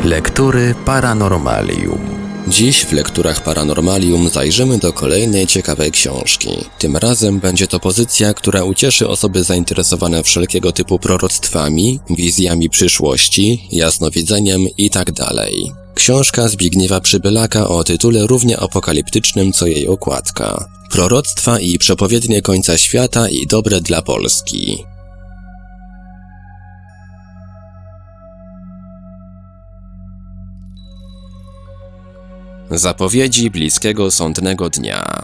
Lektury Paranormalium. Dziś w Lekturach Paranormalium zajrzymy do kolejnej ciekawej książki. Tym razem będzie to pozycja, która ucieszy osoby zainteresowane wszelkiego typu proroctwami, wizjami przyszłości, jasnowidzeniem itd. Książka Zbigniewa Przybylaka o tytule równie apokaliptycznym co jej okładka. Proroctwa i przepowiednie końca świata i dobre dla Polski. Zapowiedzi bliskiego sądnego dnia.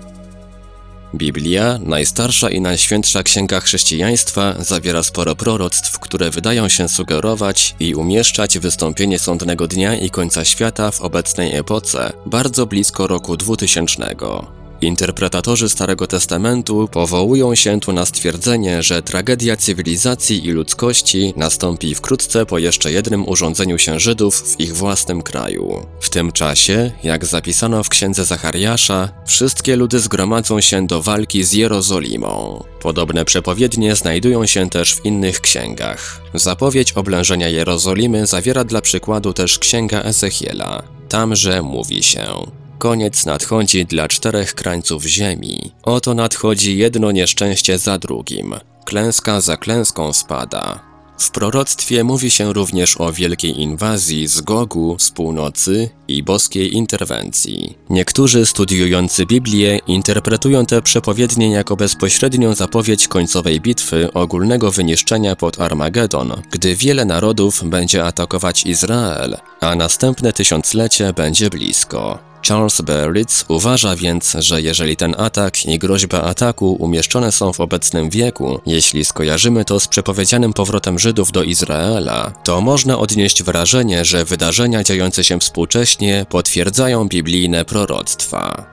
Biblia, najstarsza i najświętsza księga chrześcijaństwa, zawiera sporo proroctw, które wydają się sugerować i umieszczać wystąpienie sądnego dnia i końca świata w obecnej epoce, bardzo blisko roku 2000. Interpretatorzy Starego Testamentu powołują się tu na stwierdzenie, że tragedia cywilizacji i ludzkości nastąpi wkrótce po jeszcze jednym urządzeniu się Żydów w ich własnym kraju. W tym czasie, jak zapisano w księdze Zachariasza, wszystkie ludy zgromadzą się do walki z Jerozolimą. Podobne przepowiednie znajdują się też w innych księgach. Zapowiedź oblężenia Jerozolimy zawiera dla przykładu też księga Ezechiela. Tamże mówi się: koniec nadchodzi dla 4 krańców ziemi. Oto nadchodzi jedno nieszczęście za drugim. Klęska za klęską spada. W proroctwie mówi się również o wielkiej inwazji z Gogu, z północy i boskiej interwencji. Niektórzy studiujący Biblię interpretują te przepowiednie jako bezpośrednią zapowiedź końcowej bitwy ogólnego wyniszczenia pod Armagedon, gdy wiele narodów będzie atakować Izrael, a następne tysiąclecie będzie blisko. Charles Berlitz uważa więc, że jeżeli ten atak i groźba ataku umieszczone są w obecnym wieku, jeśli skojarzymy to z przepowiedzianym powrotem Żydów do Izraela, to można odnieść wrażenie, że wydarzenia dziejące się współcześnie potwierdzają biblijne proroctwa.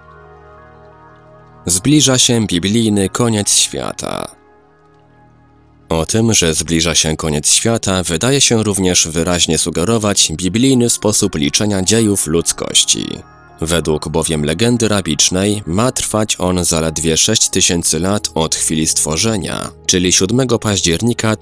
Zbliża się biblijny koniec świata. O tym, że zbliża się koniec świata, wydaje się również wyraźnie sugerować biblijny sposób liczenia dziejów ludzkości. Według bowiem legendy rabicznej ma trwać on zaledwie 6000 lat od chwili stworzenia, czyli 7 października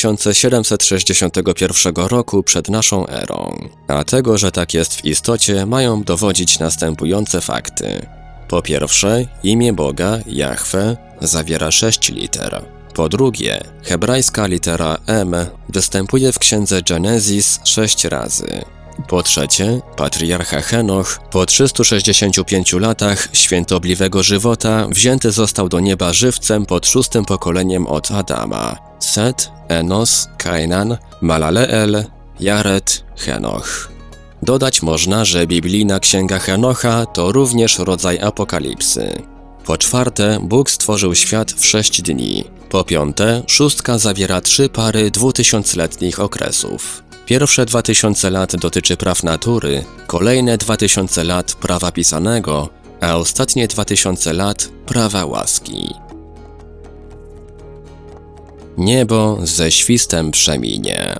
3761 roku przed naszą erą. A tego, że tak jest w istocie, mają dowodzić następujące fakty. Po pierwsze, imię Boga, Jahwe, zawiera 6 liter. Po drugie, hebrajska litera M występuje w księdze Genesis 6 razy. Po trzecie, patriarcha Henoch po 365 latach świętobliwego żywota wzięty został do nieba żywcem pod 6. pokoleniem od Adama. Set, Enos, Kainan, Malaleel, Jared, Henoch. Dodać można, że biblijna księga Henocha to również rodzaj apokalipsy. Po czwarte, Bóg stworzył świat w 6 dni. Po piąte, 6 zawiera 3 pary 2000-letnich okresów. Pierwsze 2000 lat dotyczy praw natury, kolejne 2000 lat prawa pisanego, a ostatnie 2000 lat prawa łaski. Niebo ze świstem przeminie.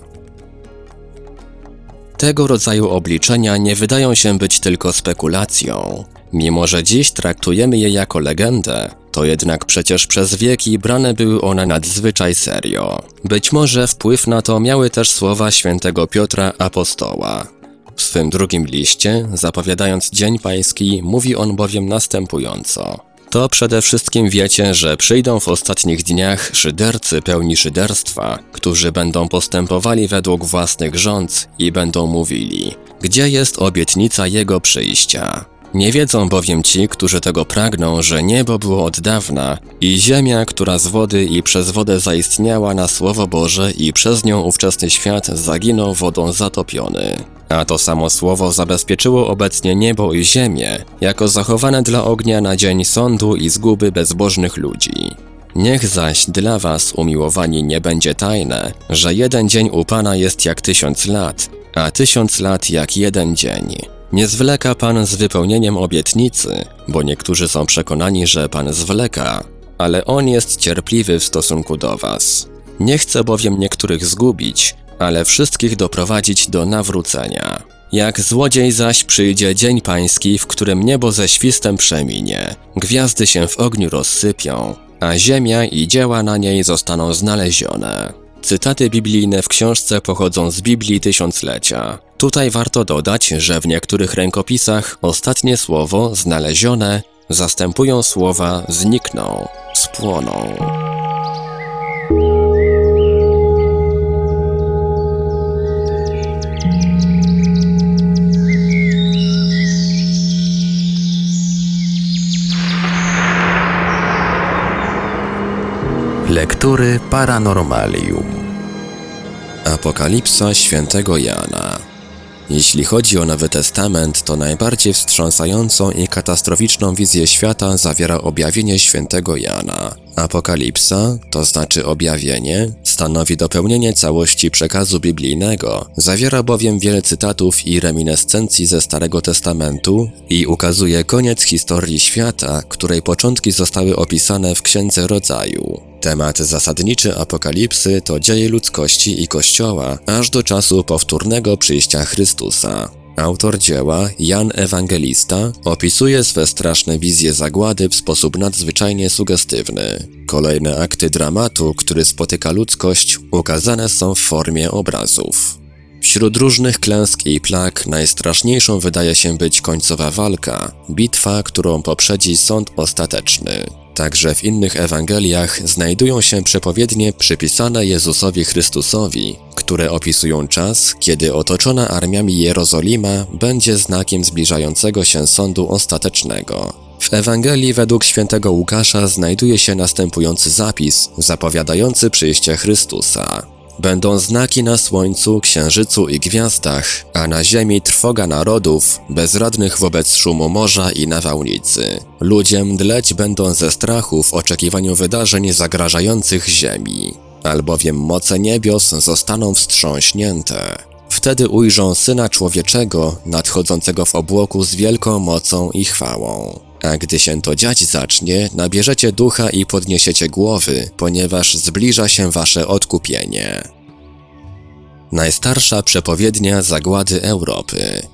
Tego rodzaju obliczenia nie wydają się być tylko spekulacją. Mimo że dziś traktujemy je jako legendę, to jednak przecież przez wieki brane były one nadzwyczaj serio. Być może wpływ na to miały też słowa świętego Piotra Apostoła. W swym drugim liście, zapowiadając Dzień Pański, mówi on bowiem następująco: to przede wszystkim wiecie, że przyjdą w ostatnich dniach szydercy pełni szyderstwa, którzy będą postępowali według własnych rządz i będą mówili: gdzie jest obietnica Jego przyjścia? Nie wiedzą bowiem ci, którzy tego pragną, że niebo było od dawna i ziemia, która z wody i przez wodę zaistniała na Słowo Boże i przez nią ówczesny świat zaginął wodą zatopiony. A to samo Słowo zabezpieczyło obecnie niebo i ziemię, jako zachowane dla ognia na dzień sądu i zguby bezbożnych ludzi. Niech zaś dla was, umiłowani, nie będzie tajne, że jeden dzień u Pana jest jak 1000 lat, a 1000 lat jak jeden dzień. Nie zwleka Pan z wypełnieniem obietnicy, bo niektórzy są przekonani, że Pan zwleka, ale On jest cierpliwy w stosunku do was. Nie chce bowiem niektórych zgubić, ale wszystkich doprowadzić do nawrócenia. Jak złodziej zaś przyjdzie dzień pański, w którym niebo ze świstem przeminie, gwiazdy się w ogniu rozsypią, a ziemia i dzieła na niej zostaną znalezione. Cytaty biblijne w książce pochodzą z Biblii Tysiąclecia. Tutaj warto dodać, że w niektórych rękopisach ostatnie słowo znalezione zastępują słowa znikną, spłoną. Lektury Paranormalium. Apokalipsa świętego Jana. Jeśli chodzi o Nowy Testament, to najbardziej wstrząsającą i katastroficzną wizję świata zawiera objawienie świętego Jana. Apokalipsa, to znaczy objawienie, stanowi dopełnienie całości przekazu biblijnego, zawiera bowiem wiele cytatów i reminiscencji ze Starego Testamentu i ukazuje koniec historii świata, której początki zostały opisane w Księdze Rodzaju. Temat zasadniczy Apokalipsy to dzieje ludzkości i Kościoła, aż do czasu powtórnego przyjścia Chrystusa. Autor dzieła, Jan Ewangelista, opisuje swe straszne wizje zagłady w sposób nadzwyczajnie sugestywny. Kolejne akty dramatu, który spotyka ludzkość, ukazane są w formie obrazów. Wśród różnych klęsk i plag najstraszniejszą wydaje się być końcowa walka, bitwa, którą poprzedzi sąd ostateczny. Także w innych Ewangeliach znajdują się przepowiednie przypisane Jezusowi Chrystusowi, które opisują czas, kiedy otoczona armiami Jerozolima będzie znakiem zbliżającego się sądu ostatecznego. W Ewangelii według świętego Łukasza znajduje się następujący zapis zapowiadający przyjście Chrystusa. Będą znaki na słońcu, księżycu i gwiazdach, a na ziemi trwoga narodów, bezradnych wobec szumu morza i nawałnicy. Ludzie mdleć będą ze strachu w oczekiwaniu wydarzeń zagrażających ziemi, albowiem moce niebios zostaną wstrząśnięte. Wtedy ujrzą Syna Człowieczego, nadchodzącego w obłoku z wielką mocą i chwałą. A gdy się to dziać zacznie, nabierzecie ducha i podniesiecie głowy, ponieważ zbliża się wasze odkupienie. Najstarsza przepowiednia zagłady Europy.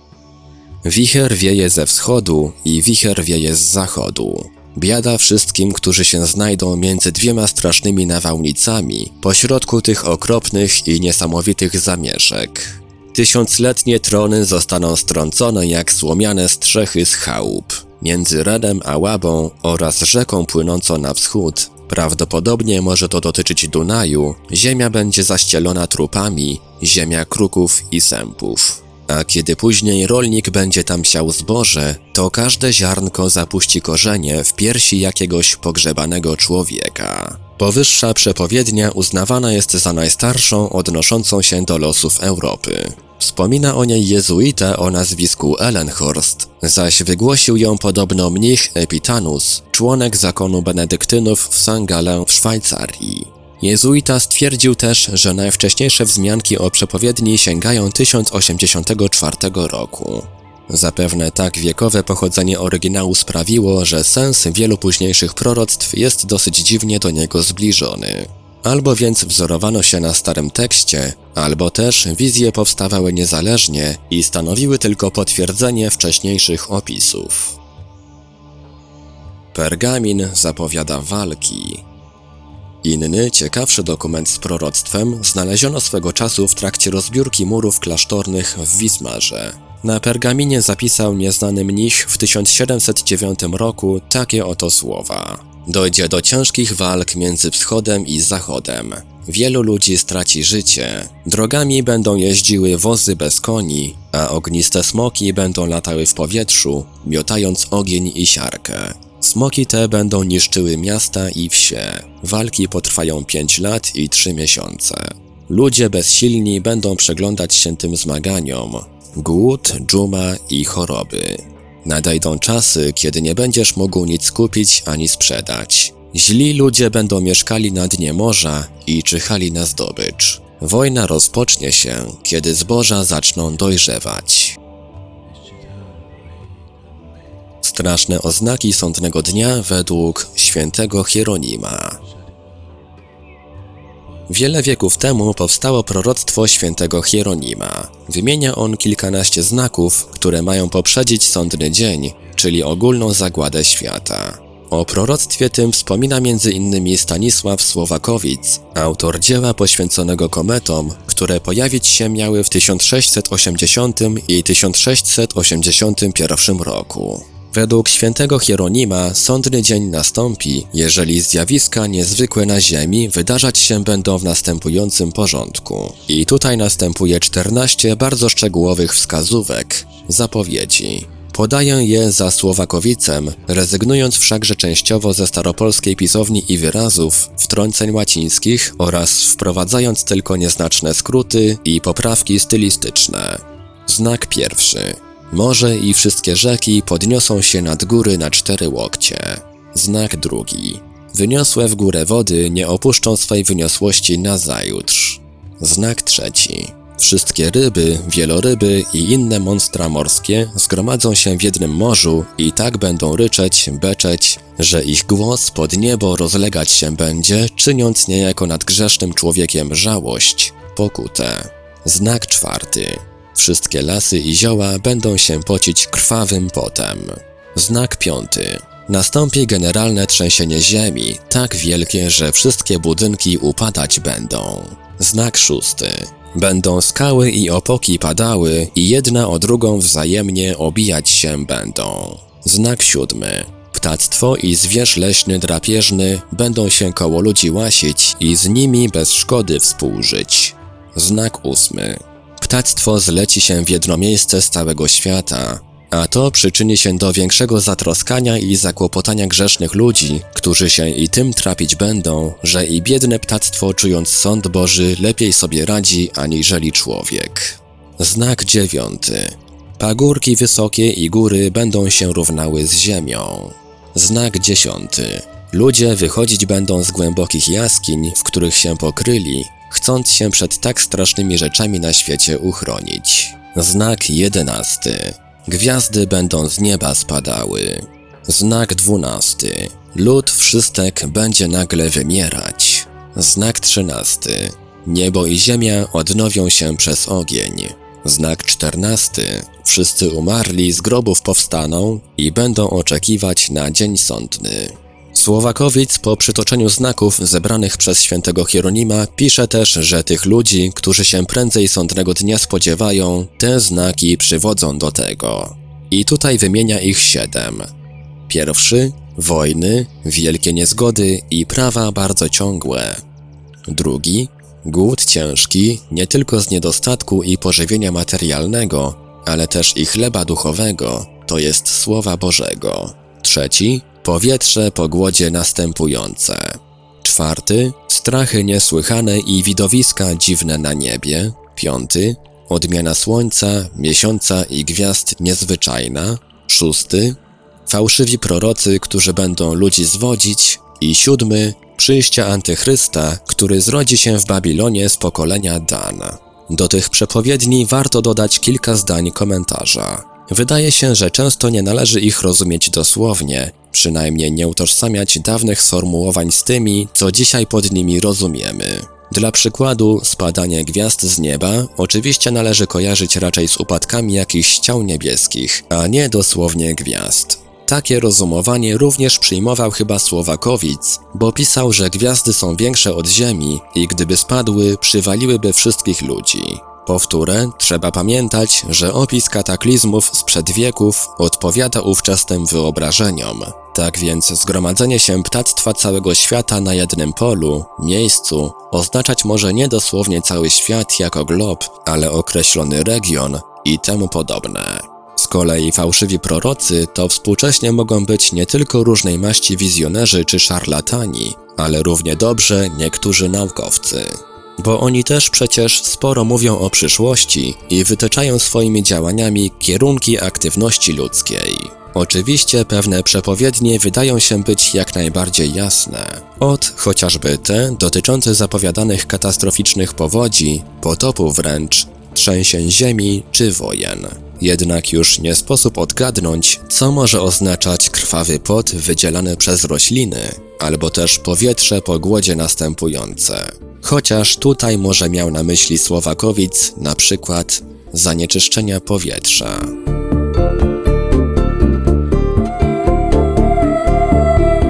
Wicher wieje ze wschodu i wicher wieje z zachodu. Biada wszystkim, którzy się znajdą między dwiema strasznymi nawałnicami, pośrodku tych okropnych i niesamowitych zamieszek. Tysiącletnie trony zostaną strącone jak słomiane strzechy z chałup. Między Renem a Łabą oraz rzeką płynącą na wschód, prawdopodobnie może to dotyczyć Dunaju, ziemia będzie zaścielona trupami, ziemia kruków i sępów. A kiedy później rolnik będzie tam siał zboże, to każde ziarnko zapuści korzenie w piersi jakiegoś pogrzebanego człowieka. Powyższa przepowiednia uznawana jest za najstarszą odnoszącą się do losów Europy. Wspomina o niej jezuita o nazwisku Ellenhorst, zaś wygłosił ją podobno mnich Epitanus, członek zakonu benedyktynów w St. Gallen w Szwajcarii. Jezuita stwierdził też, że najwcześniejsze wzmianki o przepowiedni sięgają 1084 roku. Zapewne tak wiekowe pochodzenie oryginału sprawiło, że sens wielu późniejszych proroctw jest dosyć dziwnie do niego zbliżony. Albo więc wzorowano się na starym tekście, albo też wizje powstawały niezależnie i stanowiły tylko potwierdzenie wcześniejszych opisów. Pergamin zapowiada walki. Inny, ciekawszy dokument z proroctwem znaleziono swego czasu w trakcie rozbiórki murów klasztornych w Wismarze. Na pergaminie zapisał nieznany mnich w 1709 roku takie oto słowa. Dojdzie do ciężkich walk między wschodem i zachodem. Wielu ludzi straci życie. Drogami będą jeździły wozy bez koni, a ogniste smoki będą latały w powietrzu, miotając ogień i siarkę. Smoki te będą niszczyły miasta i wsie. Walki potrwają 5 lat i 3 miesiące. Ludzie bezsilni będą przyglądać się tym zmaganiom. Głód, dżuma i choroby. Nadejdą czasy, kiedy nie będziesz mógł nic kupić ani sprzedać. Źli ludzie będą mieszkali na dnie morza i czyhali na zdobycz. Wojna rozpocznie się, kiedy zboża zaczną dojrzewać. Straszne oznaki sądnego dnia według świętego Hieronima. Wiele wieków temu powstało proroctwo świętego Hieronima. Wymienia on kilkanaście znaków, które mają poprzedzić sądny dzień, czyli ogólną zagładę świata. O proroctwie tym wspomina m.in. Stanisław Słowakowic, autor dzieła poświęconego kometom, które pojawić się miały w 1680 i 1681 roku. Według świętego Hieronima sądny dzień nastąpi, jeżeli zjawiska niezwykłe na Ziemi wydarzać się będą w następującym porządku. I tutaj następuje 14 bardzo szczegółowych wskazówek, zapowiedzi. Podaję je za Słowakowicem, rezygnując wszakże częściowo ze staropolskiej pisowni i wyrazów, wtrąceń łacińskich oraz wprowadzając tylko nieznaczne skróty i poprawki stylistyczne. Znak pierwszy. Morze i wszystkie rzeki podniosą się nad góry na 4 łokcie. Znak drugi. Wyniosłe w górę wody nie opuszczą swej wyniosłości nazajutrz. Znak trzeci. Wszystkie ryby, wieloryby i inne monstra morskie zgromadzą się w jednym morzu i tak będą ryczeć, beczeć, że ich głos pod niebo rozlegać się będzie, czyniąc niejako nad grzesznym człowiekiem żałość, pokutę. Znak czwarty. Wszystkie lasy i zioła będą się pocić krwawym potem. Znak piąty. Nastąpi generalne trzęsienie ziemi, tak wielkie, że wszystkie budynki upadać będą. Znak szósty. Będą skały i opoki padały i jedna o drugą wzajemnie obijać się będą. Znak siódmy. Ptactwo i zwierz leśny drapieżny będą się koło ludzi łasić i z nimi bez szkody współżyć. Znak ósmy. Ptactwo zleci się w jedno miejsce z całego świata, a to przyczyni się do większego zatroskania i zakłopotania grzesznych ludzi, którzy się i tym trapić będą, że i biedne ptactwo, czując sąd Boży, lepiej sobie radzi aniżeli człowiek. Znak dziewiąty. Pagórki wysokie i góry będą się równały z ziemią. Znak dziesiąty. Ludzie wychodzić będą z głębokich jaskiń, w których się pokryli, chcąc się przed tak strasznymi rzeczami na świecie uchronić. Znak 11. Gwiazdy będą z nieba spadały. Znak 12. Lud wszystek będzie nagle wymierać. Znak 13. Niebo i ziemia odnowią się przez ogień. Znak 14. Wszyscy umarli z grobów powstaną i będą oczekiwać na dzień sądny. Słowakowic po przytoczeniu znaków zebranych przez świętego Hieronima pisze też, że tych ludzi, którzy się prędzej sądnego dnia spodziewają, te znaki przywodzą do tego. I tutaj wymienia ich 7. Pierwszy – wojny, wielkie niezgody i prawa bardzo ciągłe. Drugi – głód ciężki, nie tylko z niedostatku i pożywienia materialnego, ale też i chleba duchowego, to jest Słowa Bożego. Trzeci – powietrze po głodzie następujące. Czwarty – strachy niesłychane i widowiska dziwne na niebie. Piąty – odmiana słońca, miesiąca i gwiazd niezwyczajna. Szósty – fałszywi prorocy, którzy będą ludzi zwodzić. I siódmy – przyjścia Antychrysta, który zrodzi się w Babilonie z pokolenia Dan. Do tych przepowiedni warto dodać kilka zdań komentarza. Wydaje się, że często nie należy ich rozumieć dosłownie, przynajmniej nie utożsamiać dawnych sformułowań z tymi, co dzisiaj pod nimi rozumiemy. Dla przykładu, spadanie gwiazd z nieba oczywiście należy kojarzyć raczej z upadkami jakichś ciał niebieskich, a nie dosłownie gwiazd. Takie rozumowanie również przyjmował chyba Słowakowic, bo pisał, że gwiazdy są większe od ziemi i gdyby spadły, przywaliłyby wszystkich ludzi. Powtórę, trzeba pamiętać, że opis kataklizmów sprzed wieków odpowiada ówczesnym wyobrażeniom. Tak więc zgromadzenie się ptactwa całego świata na jednym polu, miejscu, oznaczać może nie dosłownie cały świat jako glob, ale określony region i temu podobne. Z kolei fałszywi prorocy to współcześnie mogą być nie tylko różnej maści wizjonerzy czy szarlatani, ale równie dobrze niektórzy naukowcy. Bo oni też przecież sporo mówią o przyszłości i wytyczają swoimi działaniami kierunki aktywności ludzkiej. Oczywiście pewne przepowiednie wydają się być jak najbardziej jasne. Od chociażby te dotyczące zapowiadanych katastroficznych powodzi, potopu wręcz, trzęsień ziemi czy wojen. Jednak już nie sposób odgadnąć, co może oznaczać krwawy pot wydzielany przez rośliny, albo też powietrze po głodzie następujące. Chociaż tutaj może miał na myśli Słowakowic na przykład zanieczyszczenia powietrza.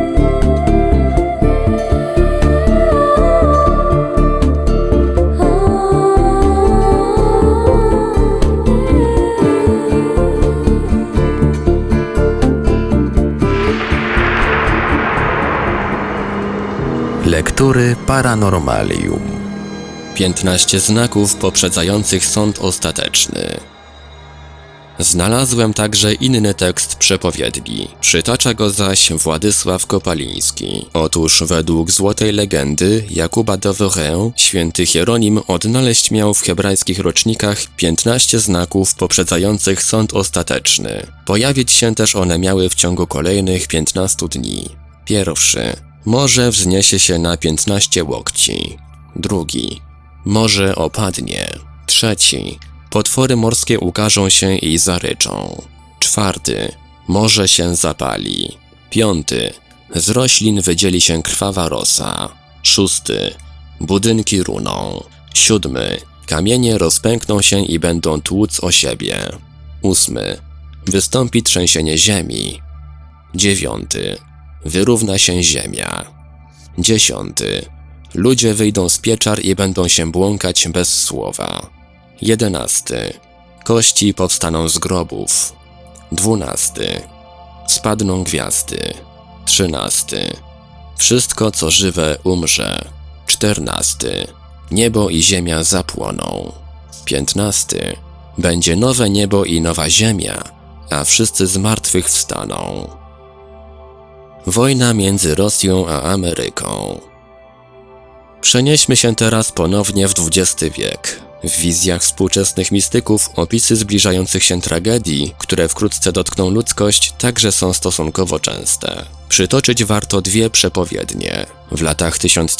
Paranormalium. 15 znaków poprzedzających sąd ostateczny. Znalazłem także inny tekst przepowiedni. Przytacza go zaś Władysław Kopaliński. Otóż według złotej legendy Jakuba de Vaurę święty Hieronim odnaleźć miał w hebrajskich rocznikach 15 znaków poprzedzających sąd ostateczny. Pojawić się też one miały w ciągu kolejnych 15 dni. Pierwszy. Morze wzniesie się na 15 łokci. Drugi. Morze opadnie. Trzeci. Potwory morskie ukażą się i zaryczą. Czwarty. Morze się zapali. Piąty. Z roślin wydzieli się krwawa rosa. Szósty. Budynki runą. Siódmy. Kamienie rozpękną się i będą tłuc o siebie. Ósmy. Wystąpi trzęsienie ziemi. Dziewiąty. Wyrówna się ziemia. 10. Ludzie wyjdą z pieczar i będą się błąkać bez słowa. 11. Kości powstaną z grobów. 12. Spadną gwiazdy. 13. Wszystko co żywe umrze. 14. Niebo i ziemia zapłoną. 15. Będzie nowe niebo i nowa ziemia, a wszyscy z martwych wstaną. Wojna między Rosją a Ameryką. Przenieśmy się teraz ponownie w XX wiek. W wizjach współczesnych mistyków opisy zbliżających się tragedii, które wkrótce dotkną ludzkość, także są stosunkowo częste. Przytoczyć warto dwie przepowiednie. W latach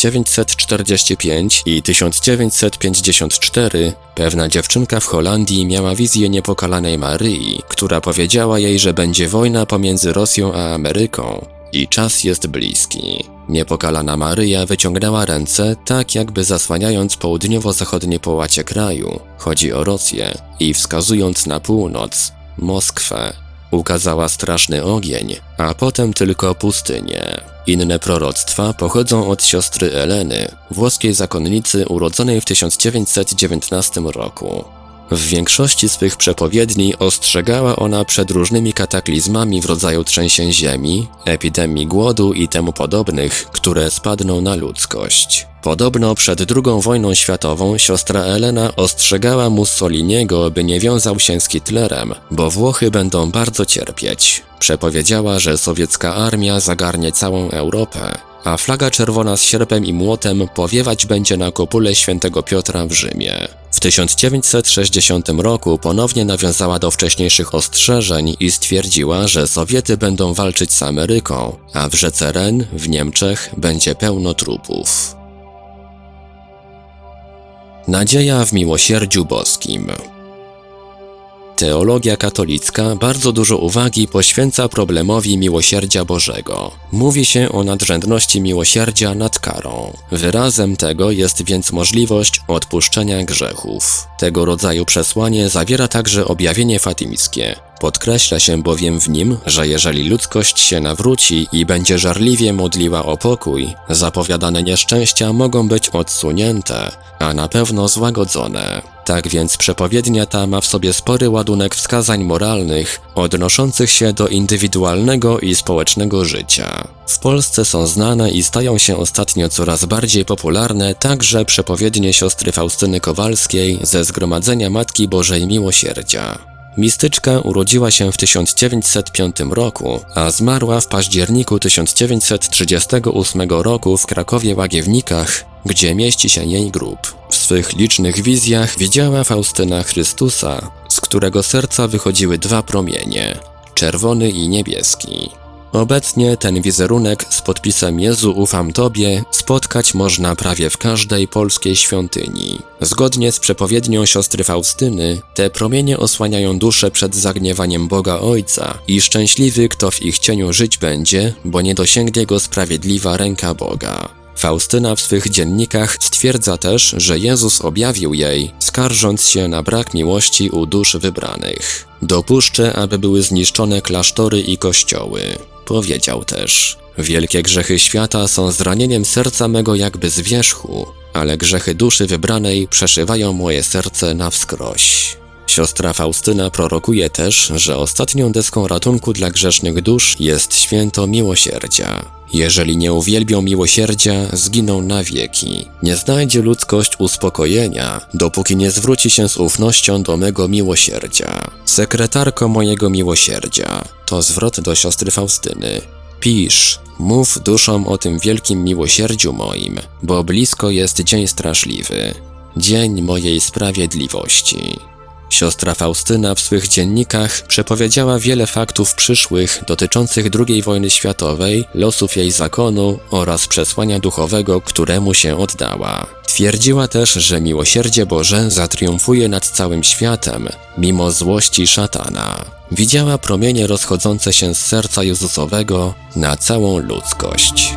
1945 i 1954 pewna dziewczynka w Holandii miała wizję niepokalanej Maryi, która powiedziała jej, że będzie wojna pomiędzy Rosją a Ameryką i czas jest bliski. Niepokalana Maryja wyciągnęła ręce, tak jakby zasłaniając południowo-zachodnie połacie kraju, chodzi o Rosję, i wskazując na północ, Moskwę, ukazała straszny ogień, a potem tylko pustynię. Inne proroctwa pochodzą od siostry Eleny, włoskiej zakonnicy urodzonej w 1919 roku. W większości swych przepowiedni ostrzegała ona przed różnymi kataklizmami w rodzaju trzęsień ziemi, epidemii głodu i temu podobnych, które spadną na ludzkość. Podobno przed II wojną światową siostra Elena ostrzegała Mussoliniego, by nie wiązał się z Hitlerem, bo Włochy będą bardzo cierpieć. Przepowiedziała, że sowiecka armia zagarnie całą Europę, a flaga czerwona z sierpem i młotem powiewać będzie na kopule świętego Piotra w Rzymie. W 1960 roku ponownie nawiązała do wcześniejszych ostrzeżeń i stwierdziła, że Sowiety będą walczyć z Ameryką, a w rzece Ren w Niemczech będzie pełno trupów. Nadzieja w miłosierdziu boskim. Teologia katolicka bardzo dużo uwagi poświęca problemowi miłosierdzia Bożego. Mówi się o nadrzędności miłosierdzia nad karą. Wyrazem tego jest więc możliwość odpuszczenia grzechów. Tego rodzaju przesłanie zawiera także objawienie fatimskie. Podkreśla się bowiem w nim, że jeżeli ludzkość się nawróci i będzie żarliwie modliła o pokój, zapowiadane nieszczęścia mogą być odsunięte, a na pewno złagodzone. Tak więc przepowiednia ta ma w sobie spory ładunek wskazań moralnych odnoszących się do indywidualnego i społecznego życia. W Polsce są znane i stają się ostatnio coraz bardziej popularne także przepowiednie siostry Faustyny Kowalskiej ze Zgromadzenia Matki Bożej Miłosierdzia. Mistyczka urodziła się w 1905 roku, a zmarła w październiku 1938 roku w Krakowie Łagiewnikach, gdzie mieści się jej grób. W swych licznych wizjach widziała Faustyna Chrystusa, z którego serca wychodziły dwa promienie, czerwony i niebieski. Obecnie ten wizerunek z podpisem Jezu ufam Tobie spotkać można prawie w każdej polskiej świątyni. Zgodnie z przepowiednią siostry Faustyny, te promienie osłaniają duszę przed zagniewaniem Boga Ojca i szczęśliwy, kto w ich cieniu żyć będzie, bo nie dosięgnie go sprawiedliwa ręka Boga. Faustyna w swych dziennikach stwierdza też, że Jezus objawił jej, skarżąc się na brak miłości u dusz wybranych. Dopuszczę, aby były zniszczone klasztory i kościoły. Powiedział też: wielkie grzechy świata są zranieniem serca mego jakby z wierzchu, ale grzechy duszy wybranej przeszywają moje serce na wskroś. Siostra Faustyna prorokuje też, że ostatnią deską ratunku dla grzesznych dusz jest święto miłosierdzia. Jeżeli nie uwielbią miłosierdzia, zginą na wieki. Nie znajdzie ludzkość uspokojenia, dopóki nie zwróci się z ufnością do mego miłosierdzia. Sekretarko mojego miłosierdzia, to zwrot do siostry Faustyny. Pisz, mów duszom o tym wielkim miłosierdziu moim, bo blisko jest dzień straszliwy, dzień mojej sprawiedliwości. Siostra Faustyna w swych dziennikach przepowiedziała wiele faktów przyszłych dotyczących II wojny światowej, losów jej zakonu oraz przesłania duchowego, któremu się oddała. Twierdziła też, że miłosierdzie Boże zatriumfuje nad całym światem, mimo złości szatana. Widziała promienie rozchodzące się z serca Jezusowego na całą ludzkość.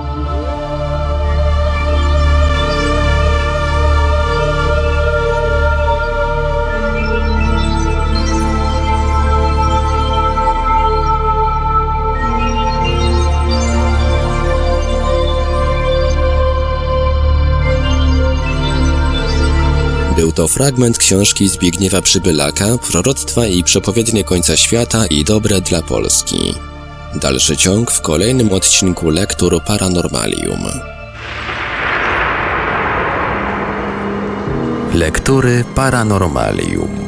Był to fragment książki Zbigniewa Przybylaka, Proroctwa i przepowiednie końca świata i dobre dla Polski. Dalszy ciąg w kolejnym odcinku Lektur Paranormalium. Lektury Paranormalium.